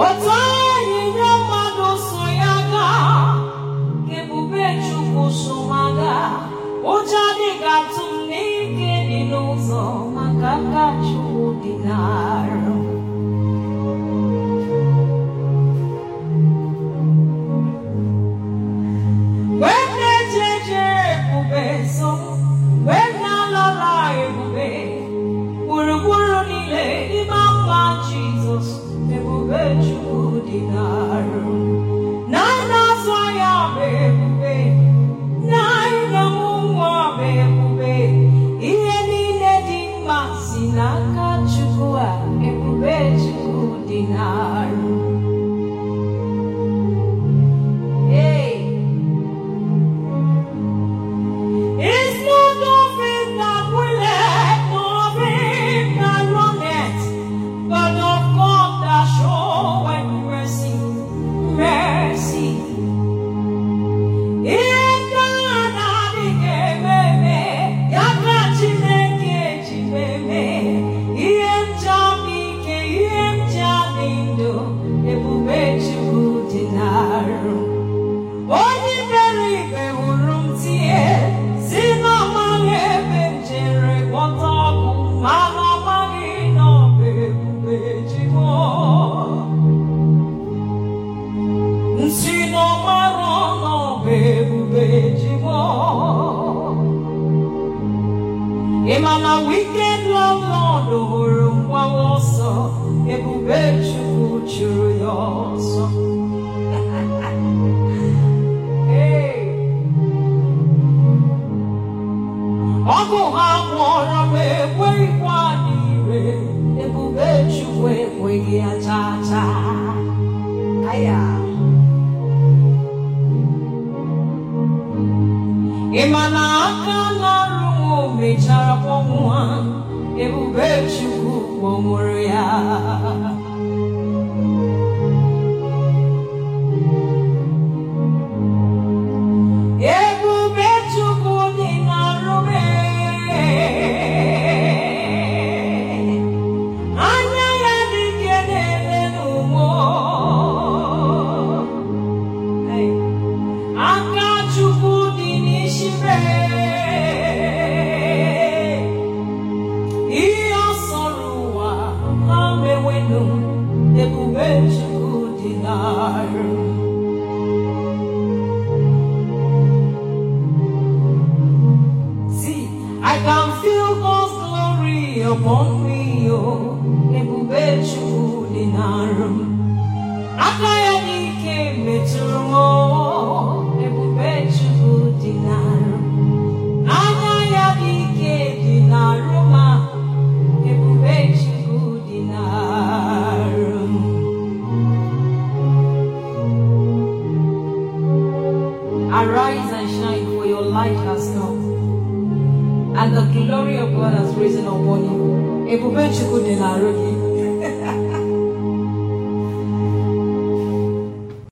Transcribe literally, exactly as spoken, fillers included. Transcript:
Otanyi nyamado soyaga kebube chukwu somaga ojadi gatum nike dinozo makaka chukwu dinaru. Wene jeje ebube so wena lara ebube uruguru nile imama Jesus ebube chukwu dinaru. Nana soya ebube naina mumwa ebube ihe niile dị mma si n'aka chukwu a ebube chukwu dinaru. Imana wicked love Lord ohuru mwa woso ebube chukwu churu yoso. Hey, ogu ha mwora me kwe kwa niwe ebube chukwu ekwe ya cha cha. Aya. Imana akana mechara kpọnwụwa ebube chukwu kpọnwụrụ ya. Ebube chukwu dị n'arụme anya ya dị ike na-ele n'ụmụ aka chukwu dị n'ishire. See, I can feel God's glory upon me, oh, ebube chukwu dị n'arụ m. Aka ya n'ike metụrụ m, oh, ebube chukwu dị n'arụ m. Anya ya n'ike dị n'arụ m, ebube chukwu dị n'arụ m. Arise and shine, for your light has come, and the glory of God has risen upon you. Ebube chukwu dị n'arụ gị.